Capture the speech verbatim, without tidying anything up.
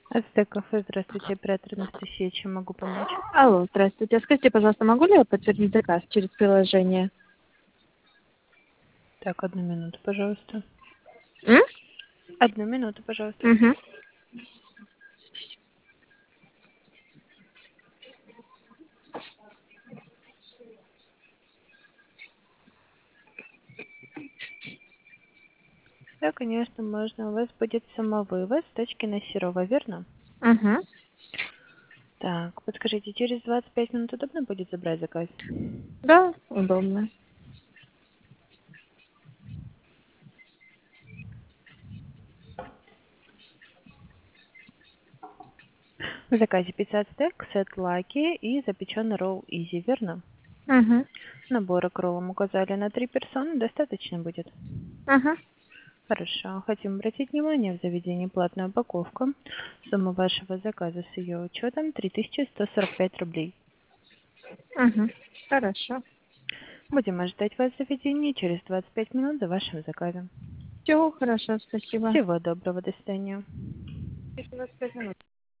АЗТ кафе, здравствуйте, оператор Анастасия, чем могу помочь? Алло, здравствуйте. Скажите, пожалуйста, могу ли я подтвердить заказ через приложение? Так, одну минуту, пожалуйста. М? Одну минуту, пожалуйста. Угу. Да, конечно, можно. У вас будет самовывоз с точки на Серова, верно? Угу. Так, подскажите, через двадцать пять минут удобно будет забрать заказ? Да, удобно. В заказе пицца ацтек, сет лаки и запеченный ролл изи, верно? Угу. Наборы к роллам указали на три персоны, достаточно будет? Угу. Хорошо. Хотим обратить внимание, в заведении платная упаковка. Сумма вашего заказа с ее учетом три тысячи сто сорок пять рублей. Угу. Хорошо. Будем ожидать вас в заведении через двадцать пять минут за вашим заказом. Все хорошо, спасибо. Всего доброго, до свидания. Через двадцать пять минут.